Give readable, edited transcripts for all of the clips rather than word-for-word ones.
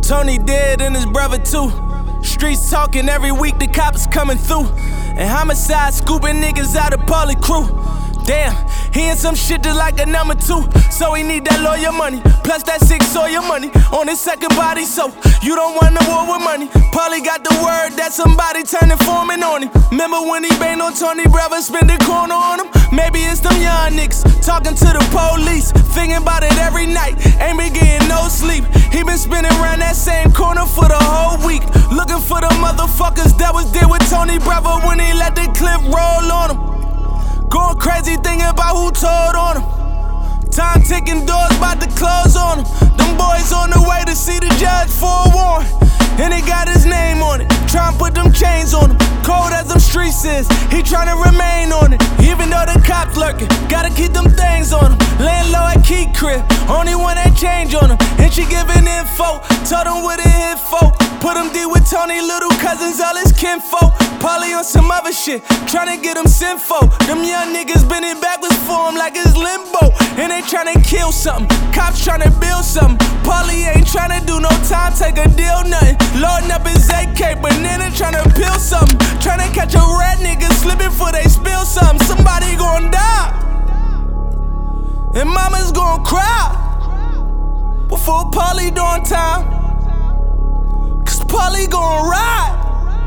Tony dead and his brother too. Streets talking every week, the cops coming through. And homicide scooping niggas out of Polly crew. Damn, he in some shit just like a number 2. So he need that lawyer money, plus that 6 Sawyer money on his second body. So you don't want no war with money. Polly got the word that somebody turned informant on him. Remember when he banged on Tony brother, spend a corner on him? Maybe it's them young niggas talking to the police, thinking about it every night, ain't been getting no sleep. He been spinning around that same corner for the whole week, looking for the motherfuckers that was there with Tony brother when he let the clip roll on him. Going crazy thinking about who told on him. Time ticking, doors about to close on him. Them boys on the way to see the judge for a warrant, and they got his name on it. Tryna put them chains on him. Cold as them streets is, he tryna remain on it. Even though the cops lurking, gotta keep them things on him. Laying low at Key crib, only one that change on him. And she giving info, told him what it hit for. Put him deep with Tony, little cousins, all his kinfolk. Polly on some other shit, tryna get him sinful. Them young niggas bending backwards for him like it's limbo. And they tryna kill something, cops tryna build something. Polly ain't tryna do no time, take a deal, nothing. Loading up his AK, but then they tryna peel something. Tryna catch a rat nigga slipping before they spill something. Somebody gon' die, and mama's gon' cry before Polly doing time, cause Polly gon' ride.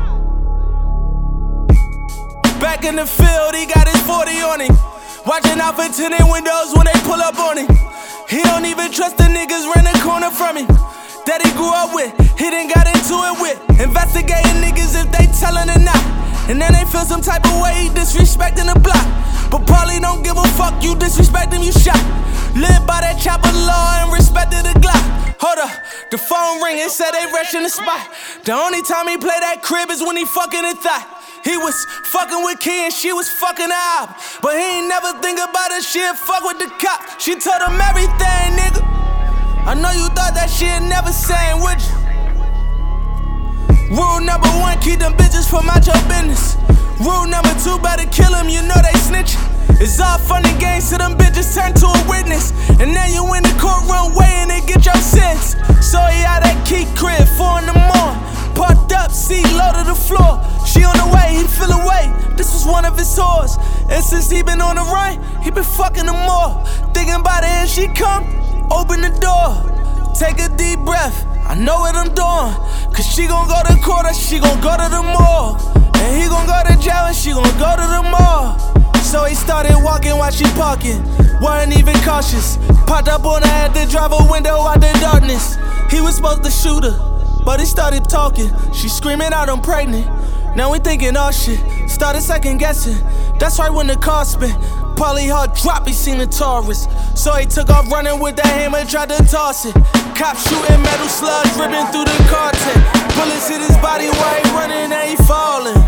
Back in the field, he got his 40 on him, watching out for tinted windows when they pull up on him. He don't even trust the niggas round the corner from him that he grew up with, he done got into it with. Investigating niggas if they tellin' or not, and then they feel some type of way, he disrespecting the block. But Polly don't give a fuck, you disrespect him, you shot. Live by that chopper law and respected the Glock. Hold up, the phone ringing, said they rushing the spot. The only time he play that crib is when he fucking a thot. He was fucking with Key and she was fucking up, but he ain't never think about it, she'd fuck with the cop. She told him everything, nigga. I know you thought that shit never sang with you. Rule number 1, keep them bitches from out your business. Rule number 2, better kill them, you know they snitchin'. It's all fun and games till them bitches turn to a witness, and then you in the courtroom waiting to get your sentence. So he out at Key crib, 4 in the morning, parked up, seat low to the floor. She on the way, he feel away, this was one of his whores. And since he been on the run, he been fucking them more. Thinking about it and she come, open the door, take a deep breath, I know what I'm doing. Cause she gon' go to court or she gon' go to the mall, and he gon' go to jail and she gon' go to the mall. So he started walking while she parking, wasn't even cautious. Popped up on her, had to drive a window out the darkness. He was supposed to shoot her, but he started talking. She screaming out, I'm pregnant. Now we thinking all shit, started second guessing. That's right when the car spin, Polly heart drop, he seen the Taurus. So he took off running with that hammer, tried to toss it. Cops shooting metal slugs, ripping through the car tent. Bullets hit his body while he running and he falling.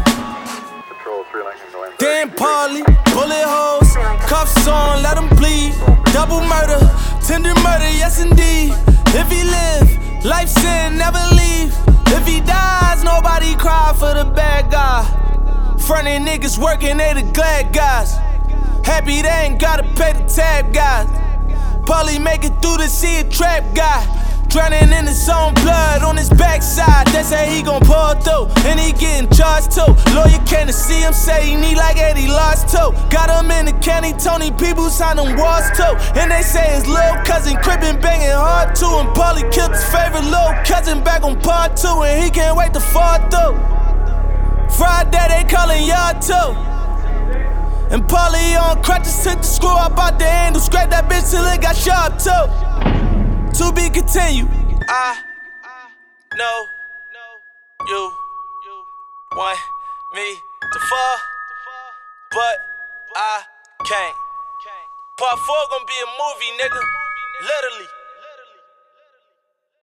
Damn Polly, bullet holes, cuffs on, let him bleed. Double murder, tender murder, yes indeed. If he live, life sin, never leave. If he dies, nobody cry for the bad guy. Frontin' niggas working, they the glad guys. Happy they ain't gotta pay the tab guys. Polly make it through to see a trap guy, drowning in his own blood on his backside. That's how he gon' pull through, and he getting charged too. Lawyer came to see him, say he need like 80 lost too. Got him in the county, Tony people signed them walls too. And they say his little cousin crippin' banging hard too. And Polly killed his favorite little cousin back on part 2, and he can't wait to fall through. Friday they callin' yard too. And Polly on crutches, took the screw up out the handle, scraped that bitch till it got sharp too. To be continued. I know you want me to fall, but I can't. Part 4 gon' be a movie, nigga. Literally.